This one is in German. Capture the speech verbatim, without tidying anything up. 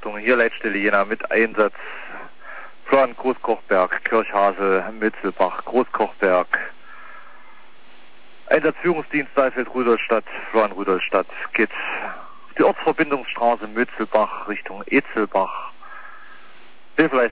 Achtung, hier Leitstelle Jena mit Einsatz. Florian Großkochberg, Kirchhasel, Mützelbach, Großkochberg. Einsatzführungsdienst Saalfeld-Rudolstadt, Florian-Rudolstadt geht die Ortsverbindungsstraße Mützelbach Richtung Etzelbach. Hilfeleistung